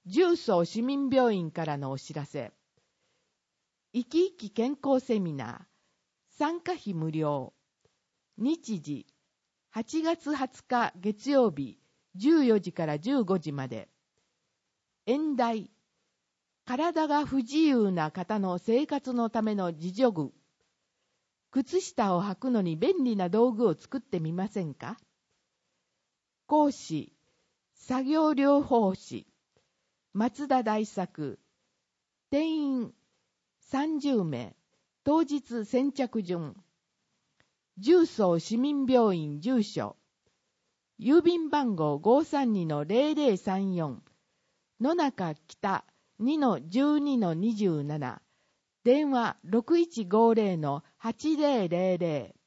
重曹市民病院からのお知らせ。生き生き健康セミナー、参加費無料。日時、8月20日月曜日、14時から15時まで。演題、体が不自由な方の生活のための自助具。靴下を履くのに便利な道具を作ってみませんか？講師、作業療法士、松田大作。定員30名。当日先着順。重曹市民病院住所。郵便番号 532-0034。野中北 2-12-27。電話 6150-8000。